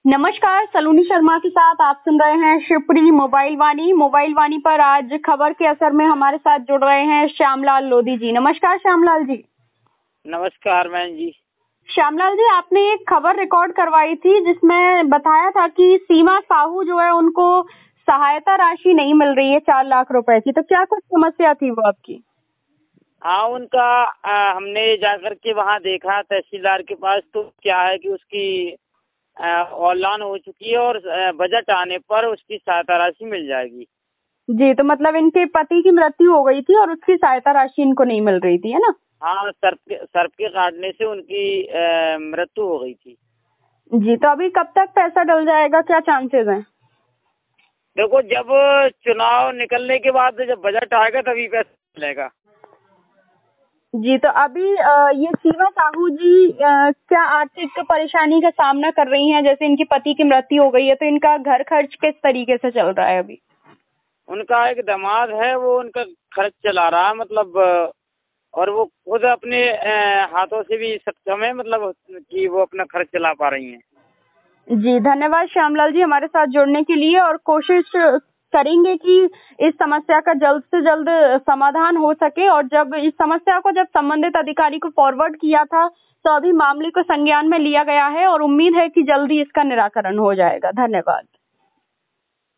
नमस्कार, सलोनी शर्मा के साथ आप सुन रहे हैं शिवपुरी मोबाइल वाणी। मोबाइल वाणी पर आज खबर के असर में हमारे साथ जुड़ रहे हैं श्यामलाल लोधी जी। नमस्कार श्यामलाल जी। नमस्कार बहन जी। श्यामलाल जी, आपने एक खबर रिकॉर्ड करवाई थी जिसमें बताया था कि सीमा साहू जो है उनको सहायता राशि नहीं मिल रही है 4 लाख रुपए की। तो क्या कुछ समस्या थी वो आपकी? हाँ, उनका हमने जाकर के वहाँ देखा तहसीलदार के पास, तो क्या है कि उसकी ऑनलाइन हो चुकी है और बजट आने पर उसकी सहायता राशि मिल जाएगी। जी, तो मतलब इनके पति की मृत्यु हो गई थी और उसकी सहायता राशि इनको नहीं मिल रही थी, है ना? हाँ, सर्प के काटने से उनकी मृत्यु हो गई थी। जी, तो अभी कब तक पैसा डल जाएगा, क्या चांसेस हैं? देखो, जब चुनाव निकलने के बाद जब बजट आएगा तभी पैसा मिलेगा। जी, तो अभी ये सीमा साहू जी क्या आर्थिक परेशानी का सामना कर रही हैं? जैसे इनके पति की मृत्यु हो गई है, तो इनका घर खर्च किस तरीके से चल रहा है अभी? उनका एक दामाद है, वो उनका खर्च चला रहा है, मतलब और वो खुद अपने हाथों से भी सक्षम है, मतलब कि वो अपना खर्च चला पा रही हैं। जी, धन्यवाद श्यामलाल जी हमारे साथ जुड़ने के लिए, और कोशिश करेंगे कि इस समस्या का जल्द से जल्द समाधान हो सके। और जब इस समस्या को जब संबंधित अधिकारी को फॉरवर्ड किया था, तो अभी मामले को संज्ञान में लिया गया है और उम्मीद है कि जल्दी इसका निराकरण हो जाएगा। धन्यवाद।